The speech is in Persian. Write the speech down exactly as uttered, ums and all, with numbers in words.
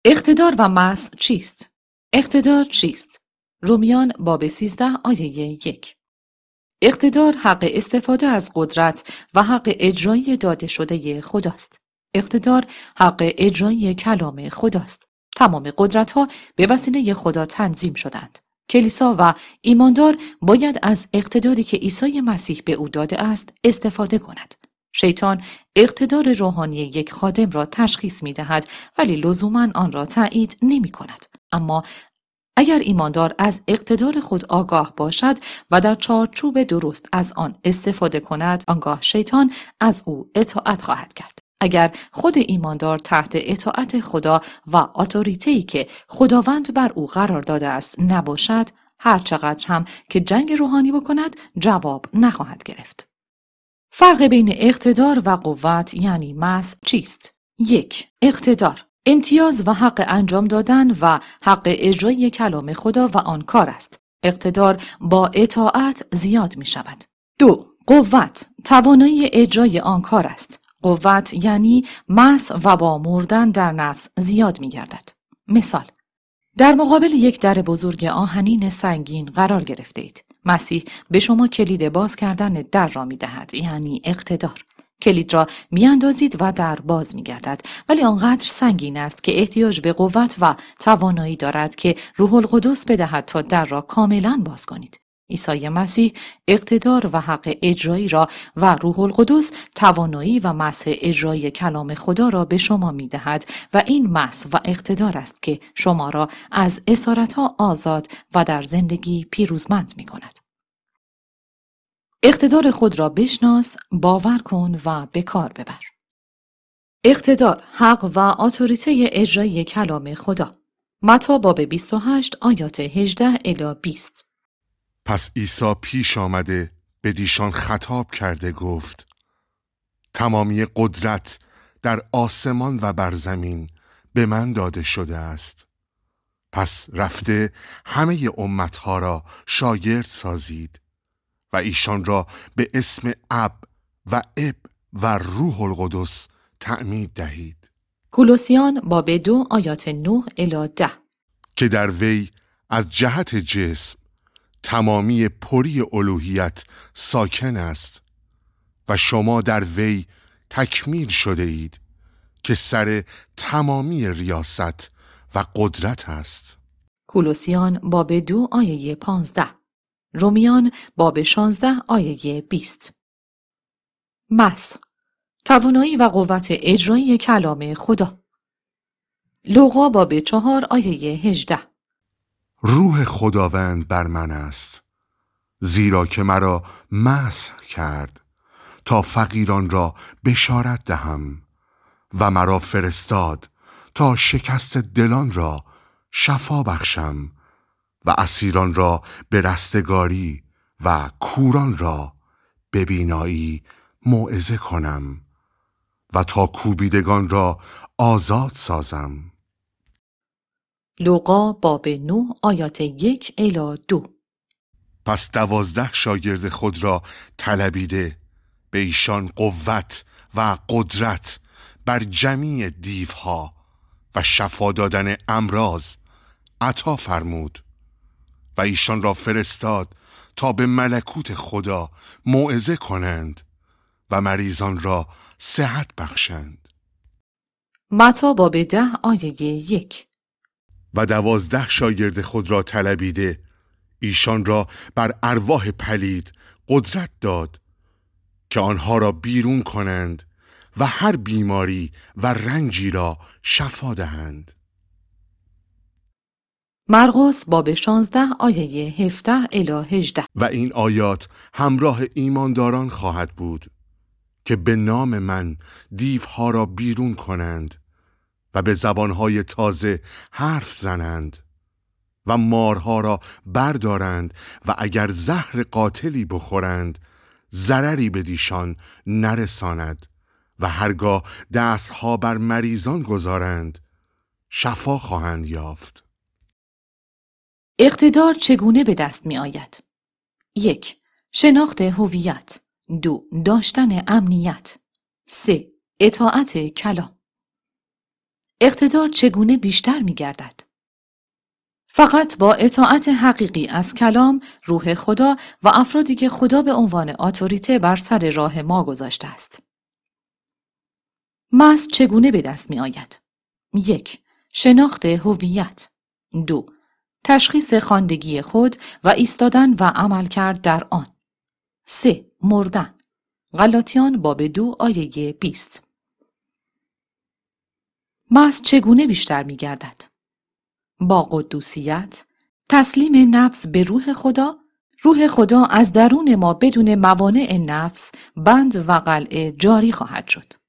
اقتدار و مس چیست؟ اقتدار چیست؟ رومیان باب سیزده آیه یک. اقتدار حق استفاده از قدرت و حق اجرایی داده شده خداست. اقتدار حق اجرایی کلام خداست. تمام قدرت‌ها به وسیله خدا تنظیم شدند. کلیسا و ایماندار باید از اقتداری که عیسی مسیح به او داده است استفاده کند. شیطان اقتدار روحانی یک خادم را تشخیص می دهد ولی لزوماً آن را تایید نمی کند. اما اگر ایماندار از اقتدار خود آگاه باشد و در چارچوب درست از آن استفاده کند، آنگاه شیطان از او اطاعت خواهد کرد. اگر خود ایماندار تحت اطاعت خدا و اتوریته‌ای که خداوند بر او قرار داده است نباشد، هر چقدر هم که جنگ روحانی بکند جواب نخواهد گرفت. فرق بین اقتدار و قوت یعنی مس چیست؟ یک. اقتدار امتیاز و حق انجام دادن و حق اجرای کلام خدا و آن کار است. اقتدار با اطاعت زیاد می شود. دو. قوت توانایی اجرای آن کار است. قوت یعنی مس و با مردن در نفس زیاد می گردد. مثال: در مقابل یک در بزرگ آهنین سنگین قرار گرفته اید. مسیح به شما کلید باز کردن در را می دهد، یعنی اقتدار. کلید را می اندازید و در باز می گردد، ولی آنقدر سنگین است که احتیاج به قوت و توانایی دارد که روح القدس بدهد تا در را کاملا باز کنید. عیسی مسیح اقتدار و حق اجرایی را و روح القدس توانایی و مسح اجرای کلام خدا را به شما می دهد و این مسح و اقتدار است که شما را از اسارتها آزاد و در زندگی پیروزمند می کند. اقتدار خود را بشناس، باور کن و به کار ببر. اقتدار، حق و اتوریته اجرای کلام خدا. متی باب بیست و هشت آیات هجده الی بیست. پس عیسی پیش آمده بدیشان خطاب کرده گفت: تمامی قدرت در آسمان و بر زمین به من داده شده است. پس رفته همه امتها را شاگرد سازید و ایشان را به اسم اب و اب و روح القدس تعمید دهید. کولوسیان باب دو آیات نه الی ده. که در وی از جهت جسم تمامی پری الوهیت ساکن است و شما در وی تکمیل شده اید که سر تمامی ریاست و قدرت است. کولوسیان باب دو آیه پانزده. رومیان باب شانزده آیه بیست. مس، توانایی و قوت اجرایی کلام خدا. لوقا باب چهار آیه هجده. روح خداوند بر من است، زیرا که مرا مسح کرد تا فقیران را بشارت دهم و مرا فرستاد تا شکست دلان را شفا بخشم و اسیران را به رستگاری و کوران را به بینایی موعظه کنم و تا کوبیدگان را آزاد سازم. لوقا باب نه آیات یک الی دو. پس دوازده شاگرد خود را طلبیده به ایشان قوت و قدرت بر جمیع دیوها و شفا دادن امراض عطا فرمود و ایشان را فرستاد تا به ملکوت خدا موعظه کنند و مریضان را صحت بخشند. متی باب ده آیه یک. و دوازده شاگرد خود را طلبیده ایشان را بر ارواح پلید قدرت داد که آنها را بیرون کنند و هر بیماری و رنجی را شفا دهند. مرقس باب شانزده آیه هفده الی هجده. و این آیات همراه ایمانداران خواهد بود که به نام من دیوها را بیرون کنند و به زبانهای تازه حرف زنند و مارها را بردارند و اگر زهر قاتلی بخورند ضرری بدیشان نرساند و هرگاه دستها بر مریضان گذارند شفا خواهند یافت. اقتدار چگونه به دست می آید؟ یک. شناخت هویت. دو. داشتن امنیت. سه. اطاعت کلام. اقتدار چگونه بیشتر می گردد؟ فقط با اطاعت حقیقی از کلام، روح خدا و افرادی که خدا به عنوان اتوریته بر سر راه ما گذاشته است. مسح چگونه به دست می آید؟ یک. شناخت هویت. دو. تشخیص خواندگی خود و ایستادن و عمل کرد در آن. سه. مردن. غلاطیان باب دو آیه بیست. مسح چگونه بیشتر می گردد؟ با قدوسیت، تسلیم نفس به روح خدا، روح خدا از درون ما بدون موانع نفس، بند و قلعه جاری خواهد شد.